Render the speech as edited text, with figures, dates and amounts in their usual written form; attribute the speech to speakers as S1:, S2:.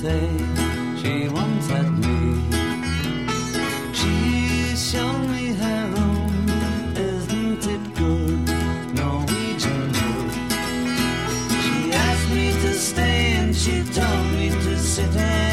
S1: say she once had me. She showed me her room, isn't it good? Norwegian wood. She asked me to stay and she told me to sit and